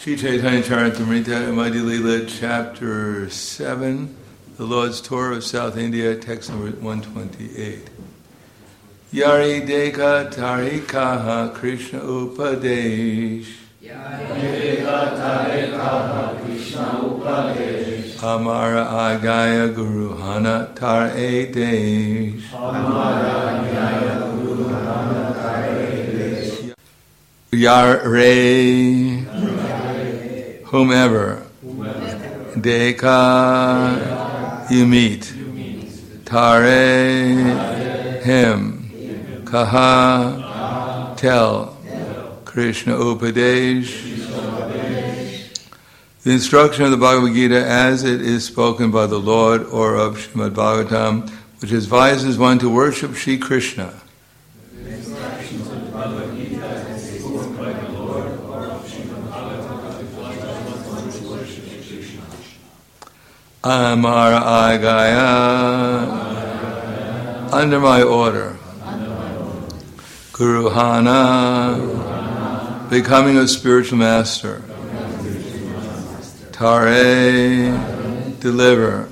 Sri Chaitanya Charitamrita, Madhya Lila, Chapter 7, The Lord's Tour of South India, text number 128. Yari Deka Tarikaha Krishna Upadesh. Yari Deka Tarikaha Krishna Upadesh. Amara Agaya Guru Hana Tar Desh. Amara Agaya Guru Hana Tar Desh. Yare whomever, Deka, you meet, Tare, him, Kaha, tell, Krishna Upadesh. The instruction of the Bhagavad Gita as it is spoken by the Lord, or of Srimad Bhagavatam, which advises one to worship Shri Krishna. Amara Agaya, under my order. Guru Hana, becoming a spiritual master. Tare, deliver.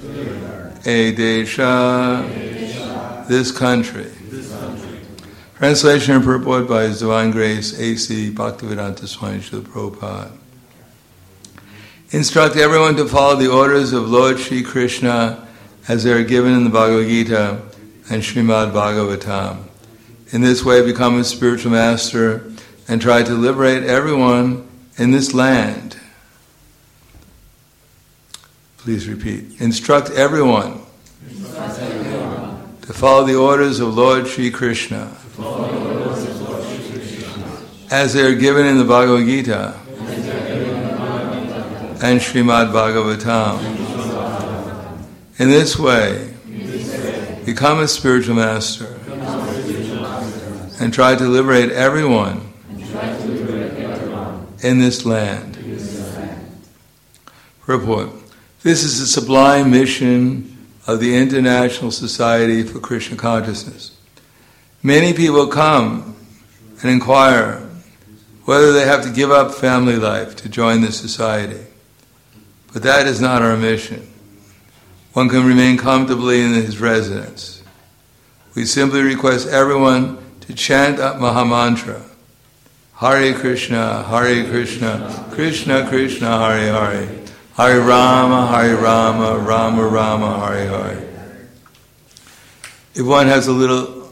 Desha, this country. Translation and purport by His Divine Grace A.C. Bhaktivedanta Swami Srila Prabhupada. Instruct everyone to follow the orders of Lord Shri Krishna as they are given in the Bhagavad Gita and Srimad Bhagavatam. In this way, become a spiritual master and try to liberate everyone in this land. Please repeat. Instruct everyone to follow the orders of Lord Shri Krishna as they are given in the Bhagavad Gita and Srimad Bhagavatam. In this way, become a spiritual master and try to liberate everyone in this land. Purport. This is the sublime mission of the International Society for Krishna Consciousness. Many people come and inquire whether they have to give up family life to join the society. But that is not our mission. One can remain comfortably in his residence. We simply request everyone to chant a Mahamantra. Hare Krishna, Krishna Krishna, Hare Hare. Hare Rama, Rama Rama, Hare Hare. If one is a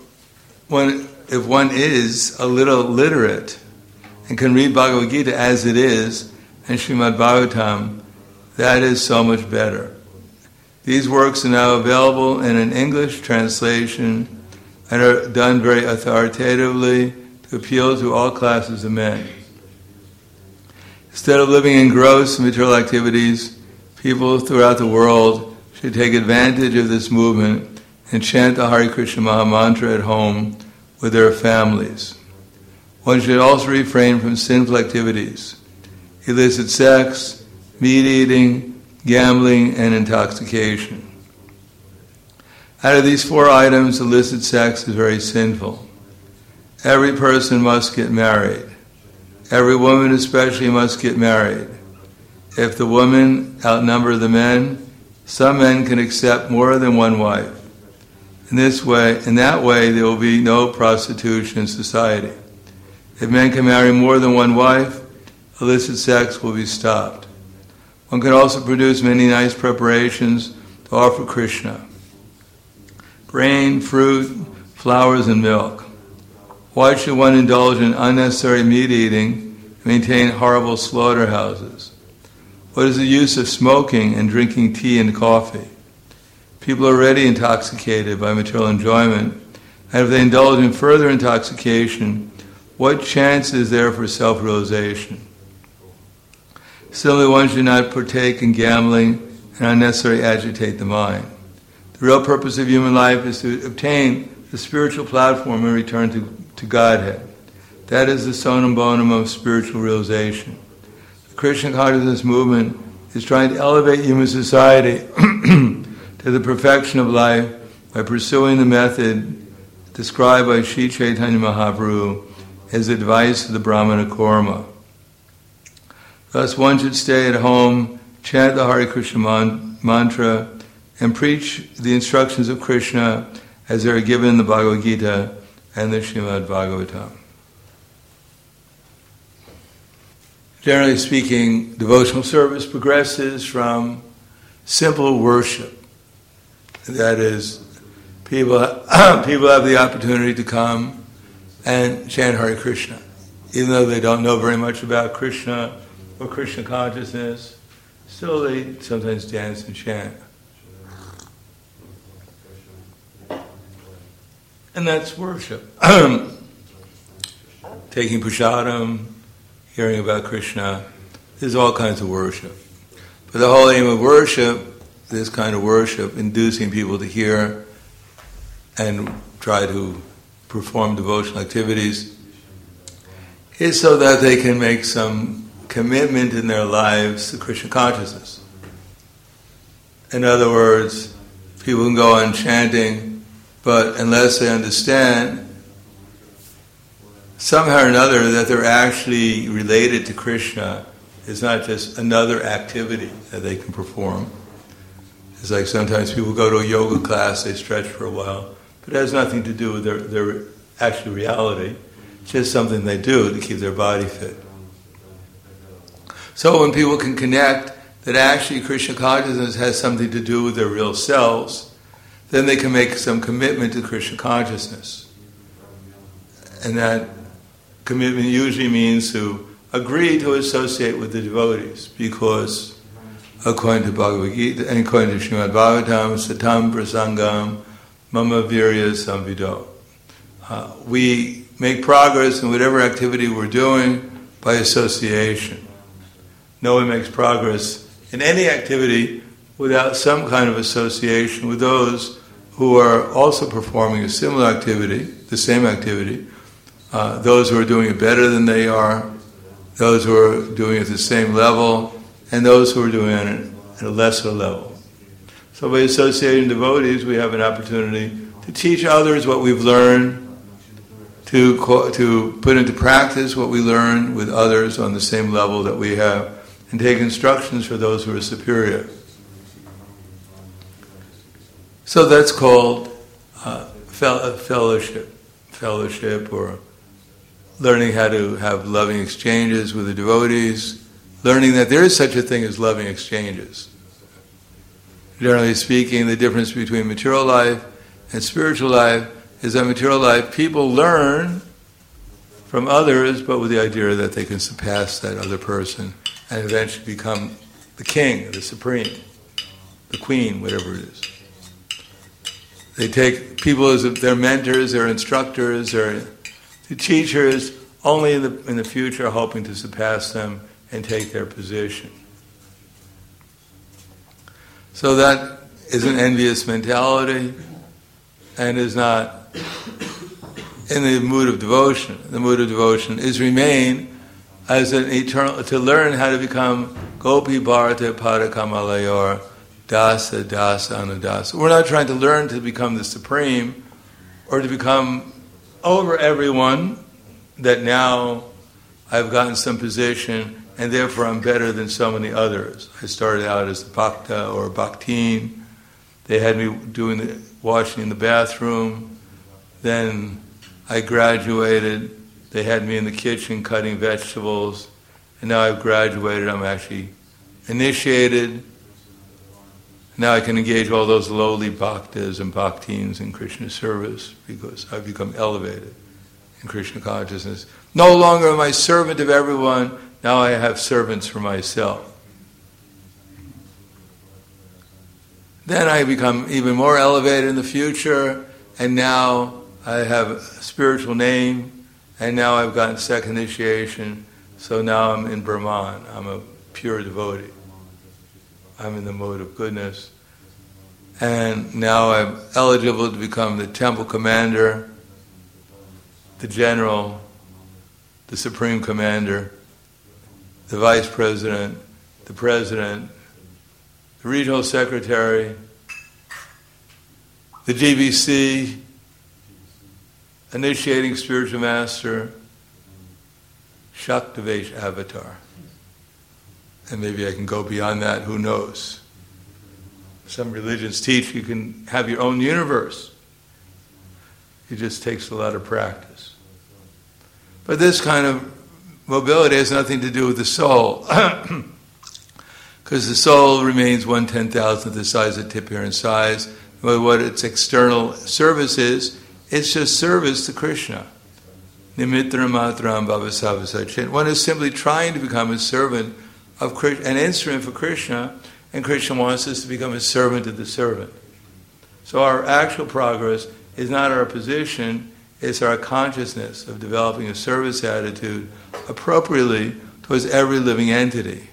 little literate and can read Bhagavad Gita as it is and Srimad Bhagavatam, that is so much better. These works are now available in an English translation and are done very authoritatively to appeal to all classes of men. Instead of living in gross material activities, people throughout the world should take advantage of this movement and chant the Hare Krishna Mahamantra at home with their families. One should also refrain from sinful activities, illicit sex, meat eating, gambling, and intoxication. Out of these 4 items, illicit sex is very sinful. Every person must get married. Every woman especially must get married. If the women outnumber the men, some men can accept more than one wife. In that way, there will be no prostitution in society. If men can marry more than one wife, illicit sex will be stopped. One can also produce many nice preparations to offer Krishna. Grain, fruit, flowers, and milk. Why should one indulge in unnecessary meat eating and maintain horrible slaughterhouses? What is the use of smoking and drinking tea and coffee? People are already intoxicated by material enjoyment, and if they indulge in further intoxication, what chance is there for self-realization? Similarly, one should not partake in gambling and unnecessarily agitate the mind. The real purpose of human life is to obtain the spiritual platform and return to Godhead. That is the sonum bonum of spiritual realization. The Krishna consciousness movement is trying to elevate human society to the perfection of life by pursuing the method described by Sri Chaitanya Mahaprabhu as advice to the Brahmana Korma. Thus one should stay at home, chant the Hare Krishna mantra, and preach the instructions of Krishna as they are given in the Bhagavad Gita and the Srimad Bhagavatam. Generally speaking, devotional service progresses from simple worship. That is, people have the opportunity to come and chant Hare Krishna. Even though they don't know very much about Krishna or Krishna consciousness, still they sometimes dance and chant. And that's worship. Taking prasadam, hearing about Krishna, there's all kinds of worship. But the whole aim of worship, this kind of worship, inducing people to hear and try to perform devotional activities, is so that they can make some commitment in their lives to Krishna consciousness. In other words, people can go on chanting, but unless they understand somehow or another that they're actually related to Krishna, it's not just another activity that they can perform. It's like sometimes people go to a yoga class, they stretch for a while, but it has nothing to do with their actual reality. It's just something they do to keep their body fit. So when people can connect that actually Krishna consciousness has something to do with their real selves, then they can make some commitment to Krishna consciousness. And that commitment usually means to agree to associate with the devotees, because according to Bhagavad Gita and according to Srimad Bhagavatam, satam prasangam mama virya samvido. We make progress in whatever activity we're doing by association. No one makes progress in any activity without some kind of association with those who are also performing a similar activity, the same activity, those who are doing it better than they are, those who are doing it at the same level, and those who are doing it at a lesser level. So by associating devotees, we have an opportunity to teach others what we've learned, to put into practice what we learn with others on the same level that we have, and take instructions for those who are superior. So that's called fellowship, or learning how to have loving exchanges with the devotees, learning that there is such a thing as loving exchanges. Generally speaking, the difference between material life and spiritual life is that material life, people learn from others, but with the idea that they can surpass that other person and eventually become the king, the supreme, the queen, whatever it is. They take people as their mentors, their instructors, their teachers, only in the future hoping to surpass them and take their position. So that is an envious mentality and is not in the mood of devotion. The mood of devotion is remain as an eternal, to learn how to become Gopi Bharata Padakamalayar Dasa Dasa Anudasa. We're not trying to learn to become the supreme or to become over everyone, that now I've gotten some position and therefore I'm better than so many others. I started out as a bhakta or a bhaktin. They had me doing the washing in the bathroom. Then I graduated. They had me in the kitchen cutting vegetables. And now I've graduated. I'm actually initiated. Now I can engage all those lowly bhaktas and bhaktins in Krishna service because I've become elevated in Krishna consciousness. No longer am I servant of everyone. Now I have servants for myself. Then I become even more elevated in the future, and now I have a spiritual name, and now I've gotten second initiation, so now I'm in Brahman. I'm a pure devotee. I'm in the mode of goodness. And now I'm eligible to become the temple commander, the general, the supreme commander, the vice president, the president, the regional secretary, the GBC, initiating spiritual master, Shaktavesh avatar. And maybe I can go beyond that, who knows? Some religions teach you can have your own universe. It just takes a lot of practice. But this kind of mobility has nothing to do with the soul. Because the soul remains 1/10,000th the size of tip hair in size. But what its external service is, it's just service to Krishna. Nimitram matram bhavasavasachin. One is simply trying to become a servant of Krishna, an instrument for Krishna, and Krishna wants us to become a servant of the servant. So our actual progress is not our position, it's our consciousness of developing a service attitude appropriately towards every living entity.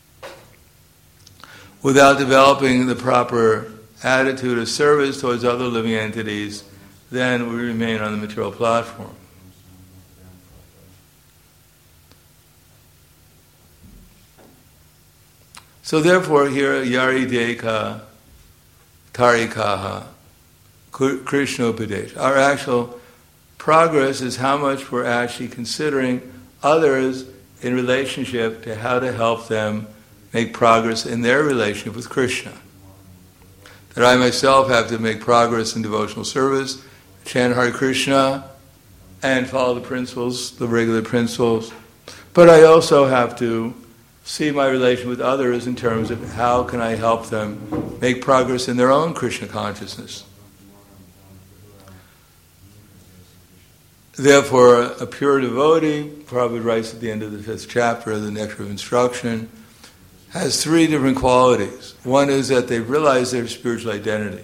Without developing the proper attitude of service towards other living entities, then we remain on the material platform. So therefore here, Yari Deka Tarikaha, Krishna Upadesh. Our actual progress is how much we're actually considering others in relationship to how to help them make progress in their relationship with Krishna. That I myself have to make progress in devotional service, chant Hare Krishna, and follow the principles, the regular principles. But I also have to see my relation with others in terms of how can I help them make progress in their own Krishna consciousness. Therefore, a pure devotee, Prabhupada writes at the end of the 5th chapter of the Nectar of Instruction, has 3 different qualities. One is that they realize their spiritual identity.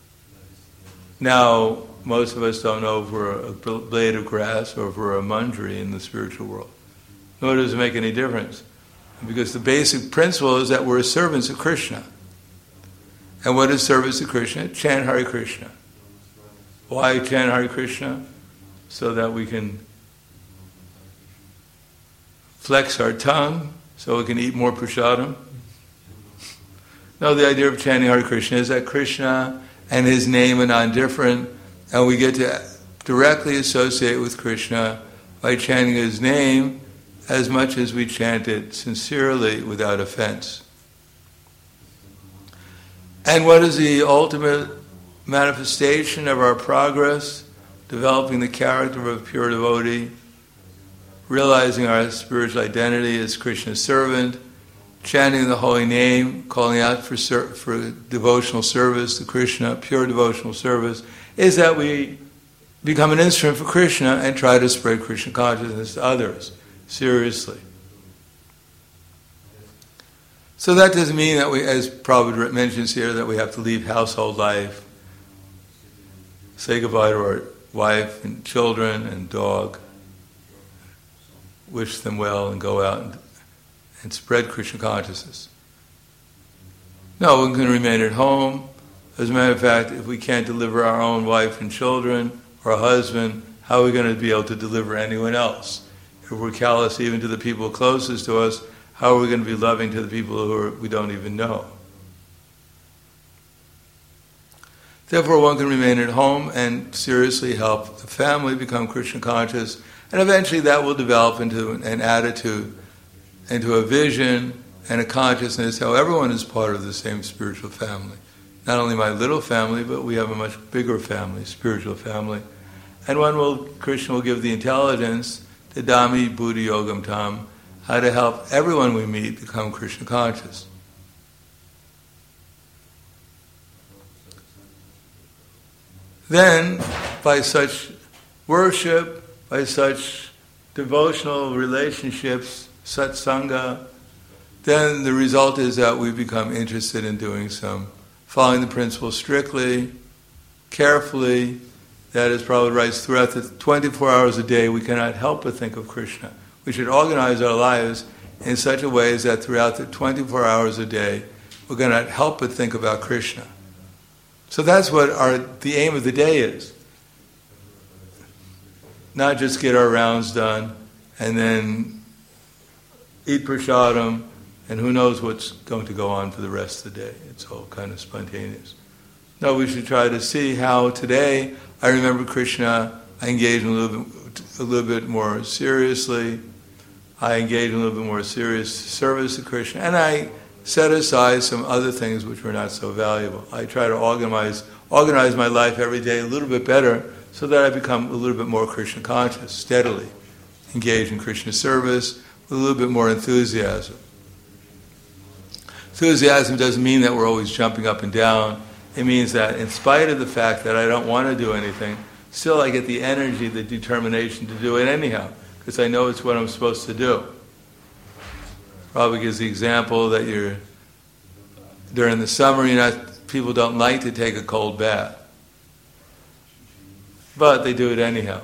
Now, most of us don't know if we're a blade of grass or if we're a manjari in the spiritual world. Nor does it make any difference. Because the basic principle is that we're servants of Krishna. And what is service to Krishna? Chant Hare Krishna. Why chant Hare Krishna? So that we can flex our tongue, so we can eat more prasadam. No, the idea of chanting Hare Krishna is that Krishna and his name are non-different, and we get to directly associate with Krishna by chanting his name as much as we chant it sincerely without offense. And what is the ultimate manifestation of our progress? Developing the character of a pure devotee, realizing our spiritual identity as Krishna's servant, chanting the holy name, calling out for devotional service to Krishna, pure devotional service, is that we become an instrument for Krishna and try to spread Krishna consciousness to others, seriously. So that doesn't mean that we, as Prabhupada mentions here, that we have to leave household life, say goodbye to our wife and children and dog, wish them well and go out and spread Krishna consciousness. No, one can remain at home. As a matter of fact, if we can't deliver our own wife and children or a husband, how are we going to be able to deliver anyone else? If we're callous even to the people closest to us, how are we going to be loving to the people who we don't even know? Therefore, one can remain at home and seriously help the family become Krishna conscious, and eventually that will develop into an attitude, into a vision and a consciousness, how everyone is part of the same spiritual family. Not only my little family, but we have a much bigger family, spiritual family. And Krishna will give the intelligence, the Dhammi Buddhi Yogam Tam, how to help everyone we meet become Krishna conscious. Then, by such worship, by such devotional relationships, satsanga, then the result is that we become interested in doing following the principles strictly, carefully. That is, Prabhupada writes, throughout the 24 hours a day, we cannot help but think of Krishna. We should organize our lives in such a way as that throughout the 24 hours a day, we cannot help but think about Krishna. So that's what the aim of the day is. Not just get our rounds done and then eat prasadam and who knows what's going to go on for the rest of the day. It's all kind of spontaneous. No, we should try to see how today I remember Krishna, I engage a little bit more seriously, I engage in a little bit more serious service to Krishna, and I set aside some other things which were not so valuable. I try to organize my life every day a little bit better so that I become a little bit more Krishna conscious, steadily engage in Krishna service with a little bit more enthusiasm. Enthusiasm doesn't mean that we're always jumping up and down. It means that in spite of the fact that I don't want to do anything, still I get the energy, the determination to do it anyhow, because I know it's what I'm supposed to do. Probably gives the example that during the summer, people don't like to take a cold bath. But they do it anyhow.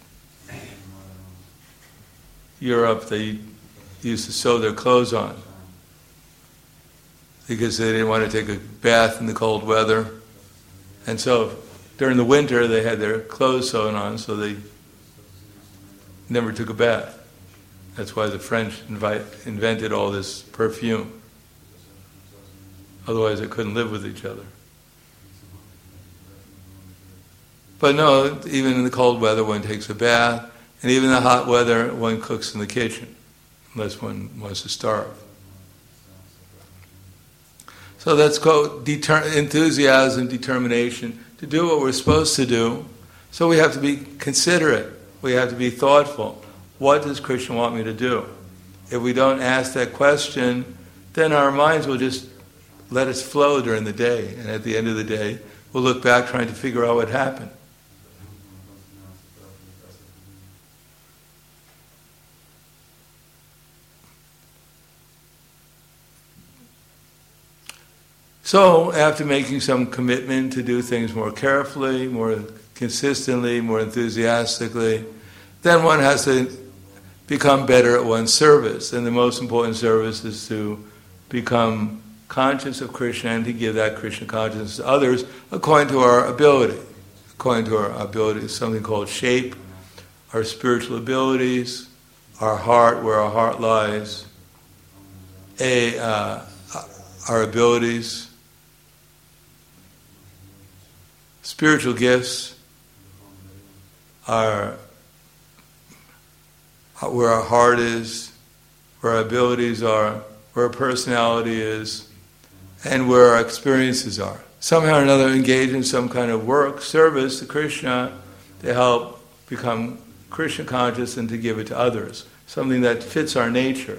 Europe, they used to sew their clothes on because they didn't want to take a bath in the cold weather. And so during the winter, they had their clothes sewn on, so they never took a bath. That's why the French invented all this perfume. Otherwise, they couldn't live with each other. But no, even in the cold weather, one takes a bath, and even in the hot weather, one cooks in the kitchen, unless one wants to starve. So that's called enthusiasm, determination, to do what we're supposed to do. So we have to be considerate. We have to be thoughtful. What does Krishna want me to do? If we don't ask that question, then our minds will just let us flow during the day. And at the end of the day, we'll look back trying to figure out what happened. So, after making some commitment to do things more carefully, more consistently, more enthusiastically, then one has to become better at one's service. And the most important service is to become conscious of Krishna and to give that Krishna consciousness to others according to our ability. According to our abilities, something called shape, our spiritual abilities, our heart, where our heart lies, our abilities, spiritual gifts are where our heart is, where our abilities are, where our personality is, and where our experiences are. Somehow or another engage in some kind of work, service to Krishna to help become Krishna conscious and to give it to others, something that fits our nature.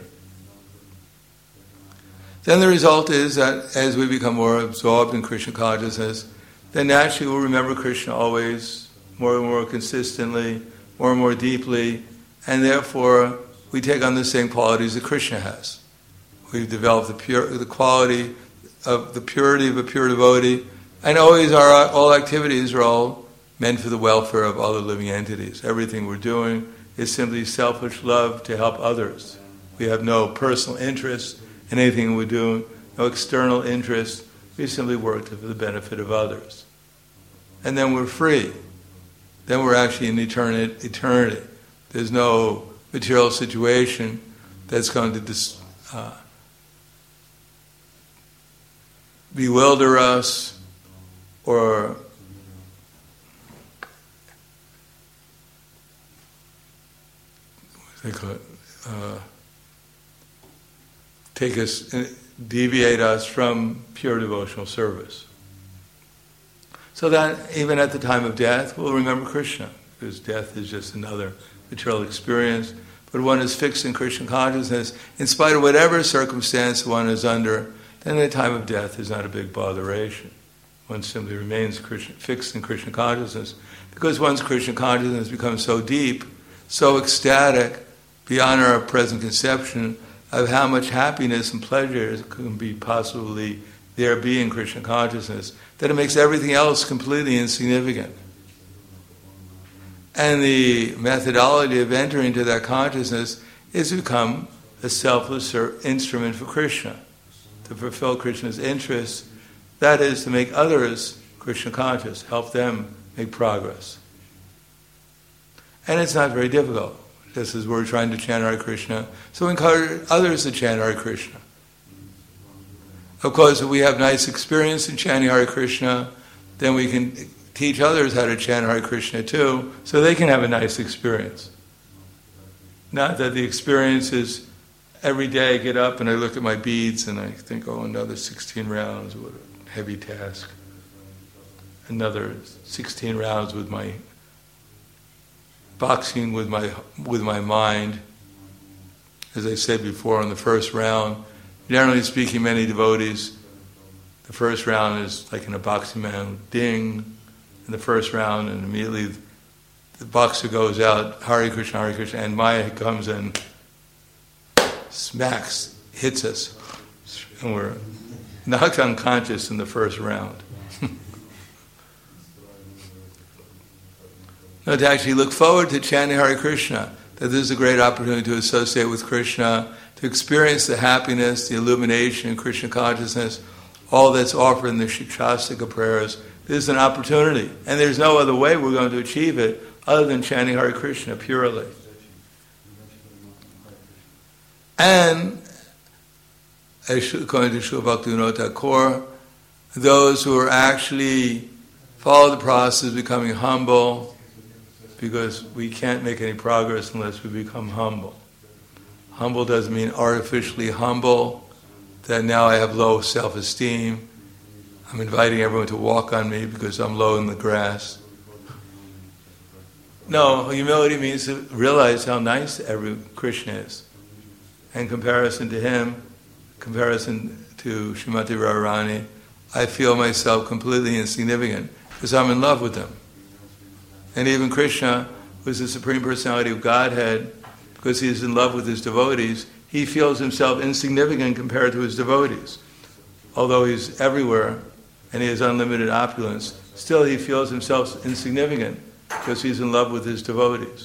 Then the result is that as we become more absorbed in Krishna consciousness, then naturally we'll remember Krishna always more and more consistently, more and more deeply, and therefore we take on the same qualities that Krishna has. We've developed the quality of the purity of a pure devotee, and always all activities are all meant for the welfare of other living entities. Everything we're doing is simply selfish love to help others. We have no personal interest in anything we do, no external interest. We simply work for the benefit of others. And then we're free. Then we're actually in eternity. There's no material situation that's going to bewilder us or deviate us from pure devotional service. So that even at the time of death, we'll remember Krishna, because death is just another material experience. But one is fixed in Krishna consciousness, in spite of whatever circumstance one is under, then at the time of death is not a big botheration. One simply remains fixed in Krishna consciousness, because one's Krishna consciousness becomes so deep, so ecstatic, beyond our present conception of how much happiness and pleasure can be possibly there be in Krishna consciousness, that it makes everything else completely insignificant. And the methodology of entering into that consciousness is to become a selfless instrument for Krishna, to fulfill Krishna's interests, that is, to make others Krishna conscious, help them make progress. And it's not very difficult. Just as we're trying to chant Hare Krishna, so encourage others to chant Hare Krishna. Of course, if we have nice experience in chanting Hare Krishna, then we can teach others how to chant Hare Krishna too, so they can have a nice experience. Not that the experience is every day I get up and I look at my beads and I think, oh, another 16 rounds, what a heavy task. Another 16 rounds with my boxing with my mind. As I said before, in the first round, generally speaking, many devotees, the first round is like in a boxing man, ding, in the first round, and immediately the boxer goes out, Hare Krishna, and Maya comes and smacks, hits us, and we're knocked unconscious in the first round. No, to actually look forward to chanting Hare Krishna, that this is a great opportunity to associate with Krishna, to experience the happiness, the illumination, Krishna consciousness, all that's offered in the Shikshastika prayers. This is an opportunity, and there's no other way we're going to achieve it other than chanting Hare Krishna purely. And, according to Srila Bhaktivinoda Thakur, those who are actually follow the process of becoming humble, because we can't make any progress unless we become humble. Humble doesn't mean artificially humble, that now I have low self-esteem. I'm inviting everyone to walk on me because I'm low in the grass. No, humility means to realize how nice every Krishna is. In comparison to him, comparison to Srimati Radharani, I feel myself completely insignificant because I'm in love with them. And even Krishna, who is the Supreme Personality of Godhead, because he is in love with his devotees, he feels himself insignificant compared to his devotees. Although he's everywhere and he has unlimited opulence, still he feels himself insignificant because he's in love with his devotees.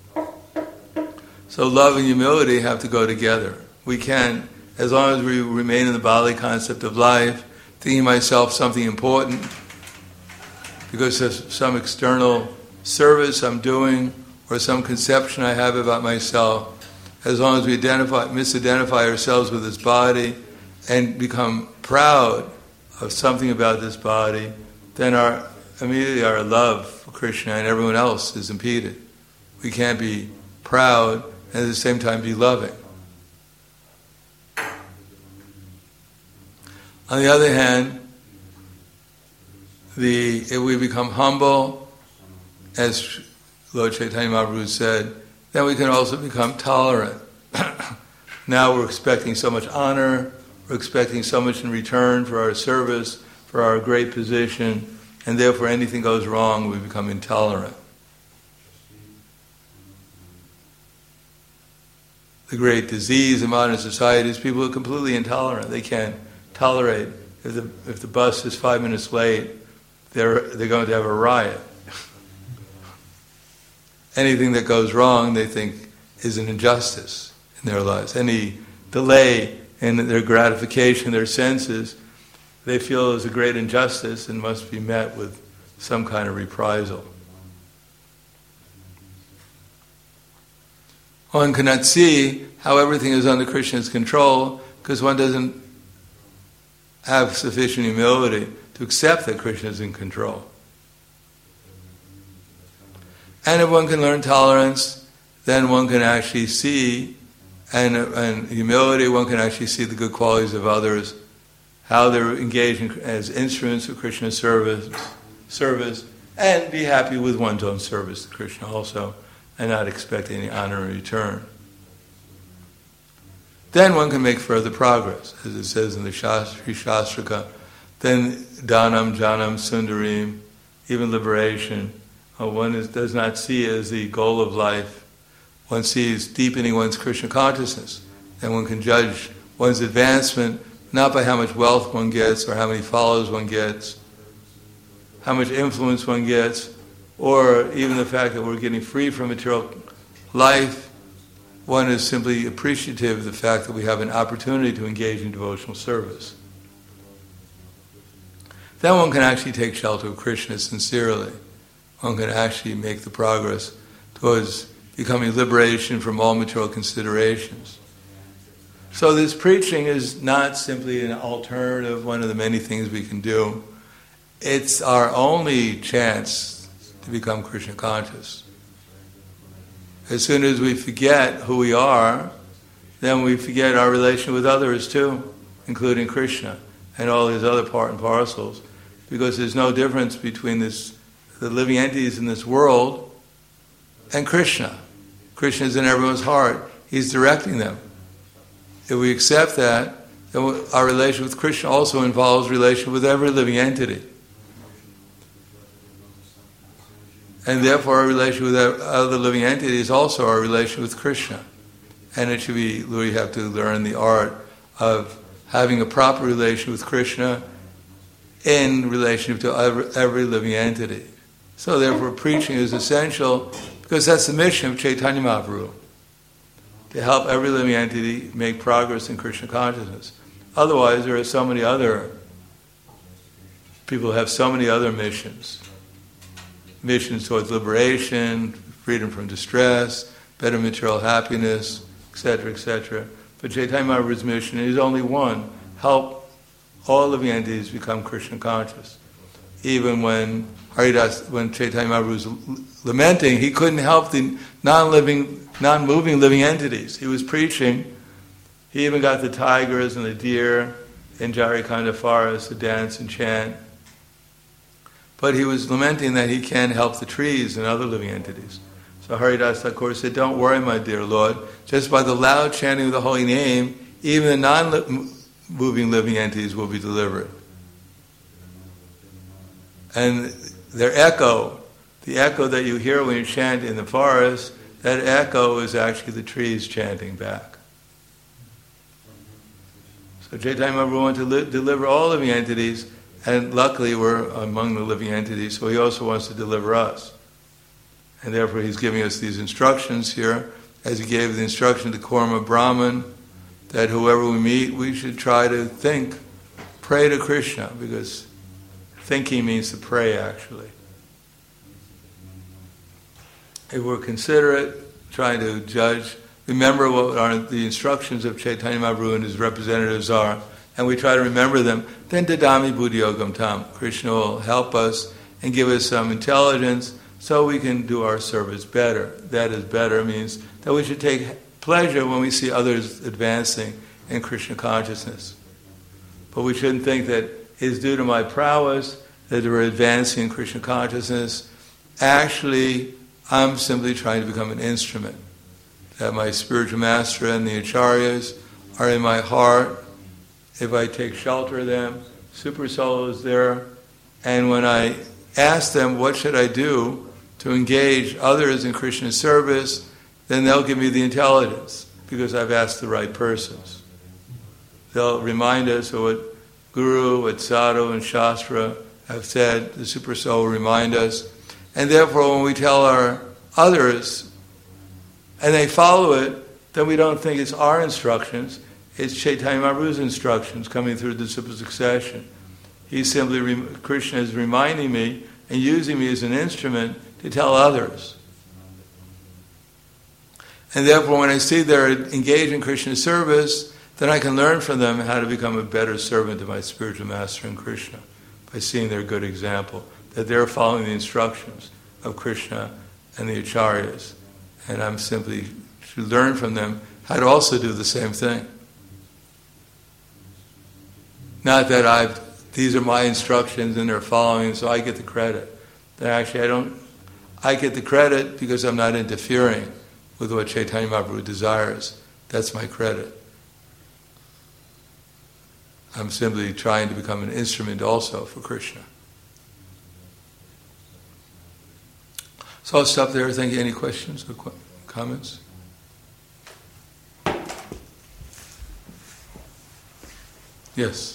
So love and humility have to go together. We can't, as long as we remain in the bodily concept of life, thinking myself something important, because there's some external service I'm doing or some conception I have about myself, as long as we misidentify ourselves with this body and become proud of something about this body, then immediately our love for Krishna and everyone else is impeded. We can't be proud and at the same time be loving. On the other hand, if we become humble, as Lord Chaitanya Mahaprabhu said, then we can also become tolerant. Now we're expecting so much honor, we're expecting so much in return for our service, for our great position, and therefore anything goes wrong, we become intolerant. The great disease in modern society is people are completely intolerant. They can't tolerate if the bus is 5 minutes late, they're going to have a riot. Anything that goes wrong, they think, is an injustice in their lives. Any delay in their gratification, their senses, they feel is a great injustice and must be met with some kind of reprisal. One cannot see how everything is under Krishna's control because one doesn't have sufficient humility to accept that Krishna is in control. And if one can learn tolerance, then one can actually see, and humility, one can actually see the good qualities of others, how they're engaging as instruments of Krishna's service, and be happy with one's own service to Krishna also, and not expect any honor in return. Then one can make further progress, as it says in the Shastrika. Then Dhanam, Janam, Sundarim, even liberation, one does not see as the goal of life. One sees deepening one's Krishna consciousness. And one can judge one's advancement not by how much wealth one gets or how many followers one gets, how much influence one gets, or even the fact that we're getting free from material life. One is simply appreciative of the fact that we have an opportunity to engage in devotional service. Then one can actually take shelter of Krishna sincerely. One can actually make the progress towards becoming liberation from all material considerations. So this preaching is not simply an alternative, one of the many things we can do. It's our only chance to become Krishna conscious. As soon as we forget who we are, then we forget our relation with others too, including Krishna and all his other part and parcels. Because there's no difference between the living entities in this world and Krishna. Krishna is in everyone's heart. He's directing them. If we accept that, then our relation with Krishna also involves relation with every living entity. And therefore our relation with other living entities is also our relation with Krishna. And it should be, we have to learn the art of having a proper relation with Krishna in relation to every living entity. So therefore preaching is essential, because that's the mission of Chaitanya Mahaprabhu, to help every living entity make progress in Krishna consciousness. Otherwise, there are so many other people have so many other missions. Missions towards liberation, freedom from distress, better material happiness, etc., etc. But Chaitanya Mahaprabhu's mission is only one: help all living entities become Krishna conscious. Even when Chaitanya Mahaprabhu was lamenting, he couldn't help the non-moving living entities. He was preaching. He even got the tigers and the deer in Jharikanda forest to dance and chant. But he was lamenting that he can't help the trees and other living entities. So Haridas Thakur said, "Don't worry, my dear Lord. Just by the loud chanting of the holy name, even the non-moving living entities will be delivered." And their echo, the echo that you hear when you chant in the forest, that echo is actually the trees chanting back. So Chaitanya Mahaprabhu wanted to deliver all living entities, and luckily we're among the living entities, so he also wants to deliver us. And therefore he's giving us these instructions here, as he gave the instruction to Kurma Brahman, that whoever we meet, we should try to pray to Krishna, because thinking means to pray, actually. If we're considerate, trying to judge, remember what the instructions of Chaitanya Mahaprabhu and his representatives are, and we try to remember them, then Dadami Buddhiyogam Tam. Krishna will help us and give us some intelligence so we can do our service better. That is, better means that we should take pleasure when we see others advancing in Krishna consciousness. But we shouldn't think that it's due to my prowess that we're advancing in Krishna consciousness. Actually, I'm simply trying to become an instrument. That my spiritual master and the acharyas are in my heart. If I take shelter of them, Super Soul is there. And when I ask them, what should I do to engage others in Krishna's service, then they'll give me the intelligence, because I've asked the right persons. They'll remind us of what Guru, what Sadhu and Shastra have said. The Super Soul will remind us. And therefore, when we tell our others, and they follow it, then we don't think it's our instructions, it's Chaitanya Mahaprabhu's instructions coming through the super succession. Krishna is reminding me and using me as an instrument to tell others. And therefore, when I see they're engaged in Krishna's service, then I can learn from them how to become a better servant of my spiritual master in Krishna, by seeing their good example, that they're following the instructions of Krishna and the acharyas. And I'm simply should learn from them how to also do the same thing. Not that these are my instructions and they're following, so I get the credit. Actually, I get the credit because I'm not interfering with what Chaitanya Mahaprabhu desires. That's my credit. I'm simply trying to become an instrument also for Krishna. So I'll stop there. Thank you. Any questions or comments? Yes.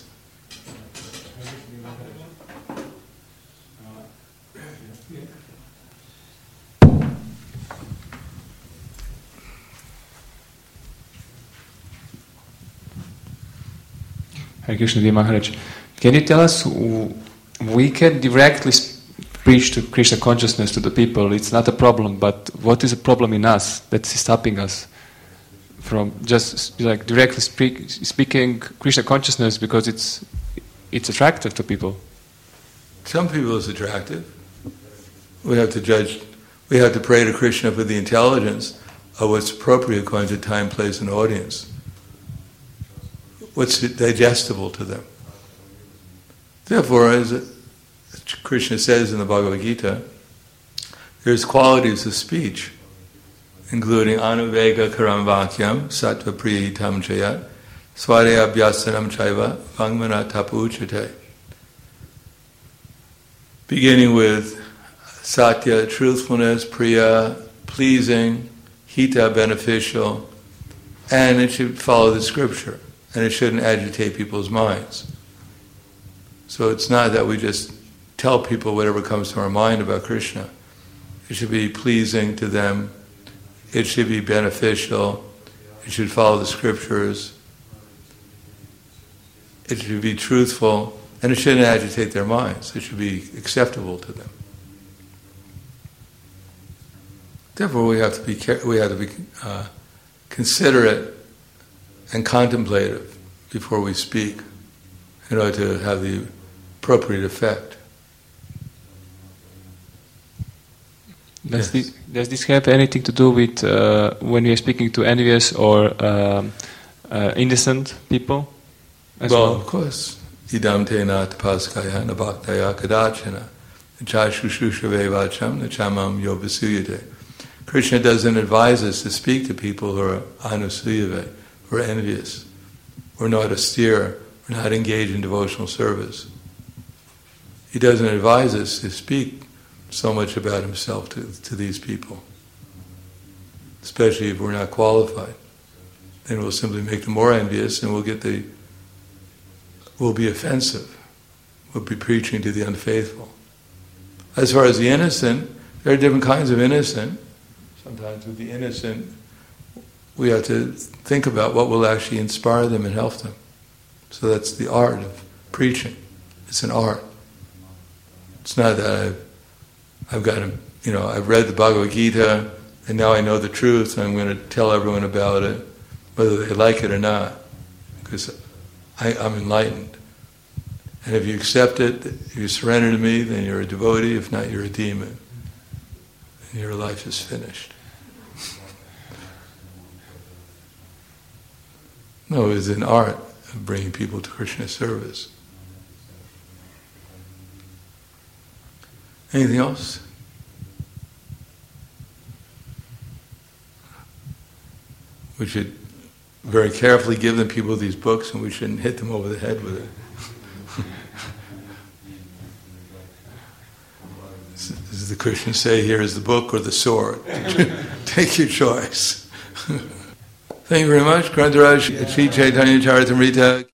Hare Krishna, dear Maharaj. Can you tell us, we can directly preach to Krishna consciousness to the people, it's not a problem, but what is a problem in us that's stopping us from just like directly speaking Krishna consciousness, because it's attractive to people? Some people it's attractive. We have to pray to Krishna for the intelligence. of what's appropriate according to time, place, and audience. What's digestible to them. Therefore, as Krishna says in the Bhagavad Gita, there's qualities of speech, including anuvega karam vakyam, sattva priyitam chayat, swadaya abhyasanam chaiva, vangmana tapu uchate. Beginning with satya, truthfulness, priya, pleasing, hita, beneficial, and it should follow the scripture, and it shouldn't agitate people's minds. So it's not that we just tell people whatever comes to our mind about Krishna. It should be pleasing to them, it should be beneficial, it should follow the scriptures, it should be truthful, and it shouldn't agitate their minds. It should be acceptable to them. Therefore, we have to be considerate and contemplative before we speak, in order to have the appropriate effect. Does this have anything to do with when we are speaking to envious or innocent people? Well, of course. Idam te na tapaskaya na bhaktaya kadachana chashushushave vacham nachamam yobasuyate. Krishna doesn't advise us to speak to people who are anusuyave, who are envious, who are not austere, who are not engaged in devotional service. He doesn't advise us to speak so much about himself to these people, especially if we're not qualified. Then we'll simply make them more envious, and we'll be offensive. We'll be preaching to the unfaithful. As far as the innocent, there are different kinds of innocent. Sometimes with the innocent, we have to think about what will actually inspire them and help them. So that's the art of preaching. It's an art. It's not that I've read the Bhagavad Gita, and now I know the truth, and I'm going to tell everyone about it, whether they like it or not, because I'm enlightened. And if you accept it, if you surrender to me, then you're a devotee. If not, you're a demon. And your life is finished. No, it's an art of bringing people to Krishna's service. Anything else? We should very carefully give them people these books, and we shouldn't hit them over the head with it. Does the Krishna say, here is the book or the sword? Take your choice. Thank you very much. Grantaraj Sri Chaitanya Charitamrita.